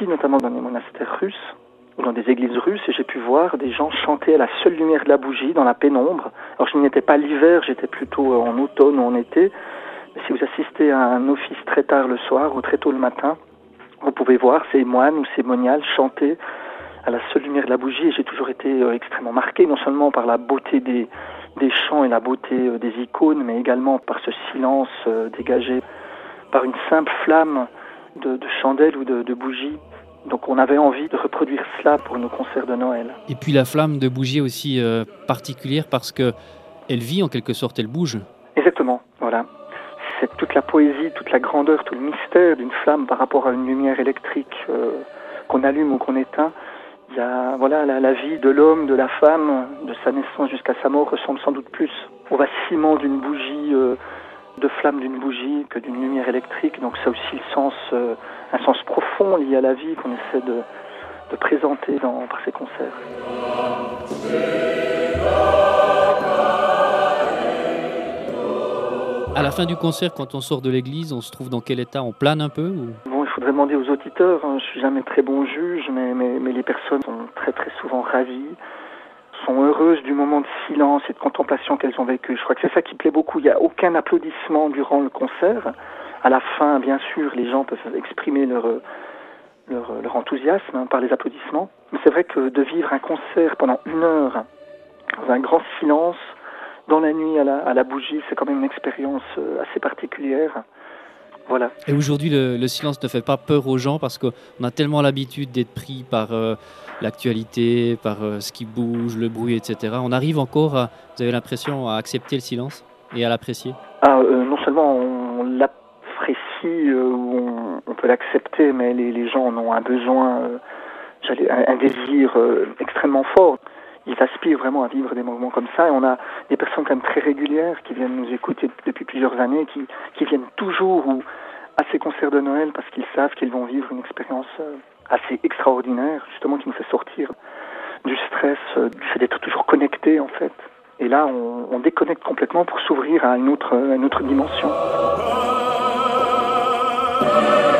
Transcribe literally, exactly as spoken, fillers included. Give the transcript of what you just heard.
aussi notamment dans les monastères russes, ou dans des églises russes, et j'ai pu voir des gens chanter à la seule lumière de la bougie, dans la pénombre. Alors je n'y étais pas l'hiver, j'étais plutôt en automne ou en été. Mais si vous assistez à un office très tard le soir ou très tôt le matin, vous pouvez voir ces moines ou ces moniales chanter à la seule lumière de la bougie. Et j'ai toujours été euh, extrêmement marqué, non seulement par la beauté des, des chants et la beauté euh, des icônes, mais également par ce silence euh, dégagé par une simple flamme de, de chandelle ou de, de bougie. Donc on avait envie de reproduire cela pour nos concerts de Noël. Et puis la flamme de bougie est aussi euh, particulière parce que elle vit en quelque sorte, elle bouge. Exactement, voilà. C'est toute la poésie, toute la grandeur, tout le mystère d'une flamme par rapport à une lumière électrique euh, qu'on allume ou qu'on éteint. Il y a, voilà, la, la vie de l'homme, de la femme, de sa naissance jusqu'à sa mort ressemble sans doute plus au vacillement d'une bougie, euh, de flamme d'une bougie que d'une lumière électrique. Donc ça a aussi le sens, euh, un sens profond lié à la vie qu'on essaie de, de présenter dans, par ces concerts. À la fin du concert, quand on sort de l'église, on se trouve dans quel état? On plane un peu ou... Bon, il faudrait demander aux auditeurs, hein. Je suis jamais très bon juge, mais, mais, mais les personnes sont très très souvent ravies, sont heureuses du moment de silence et de contemplation qu'elles ont vécu. Je crois que c'est ça qui plaît beaucoup. Il n'y a aucun applaudissement durant le concert. À la fin, bien sûr, les gens peuvent exprimer leur, leur, leur enthousiasme hein, par les applaudissements. Mais c'est vrai que de vivre un concert pendant une heure, dans un grand silence, dans la nuit à la, à la bougie, c'est quand même une expérience assez particulière. Voilà. Et aujourd'hui, le, le silence ne fait pas peur aux gens parce qu'on a tellement l'habitude d'être pris par euh, l'actualité, par euh, ce qui bouge, le bruit, et cetera. On arrive encore, à, vous avez l'impression, à accepter le silence et à l'apprécier? Ah, euh, non seulement on l'apprécie, euh, on, on peut l'accepter, mais les, les gens en ont un besoin, euh, j'allais, un, un désir euh, extrêmement fort. Ils aspirent vraiment à vivre des moments comme ça. Et on a des personnes quand même très régulières qui viennent nous écouter depuis plusieurs années, qui, qui viennent toujours ou à ces concerts de Noël parce qu'ils savent qu'ils vont vivre une expérience assez extraordinaire, justement qui nous fait sortir du stress, du fait d'être toujours connecté en fait. Et là, on, on déconnecte complètement pour s'ouvrir à une autre, à une autre dimension.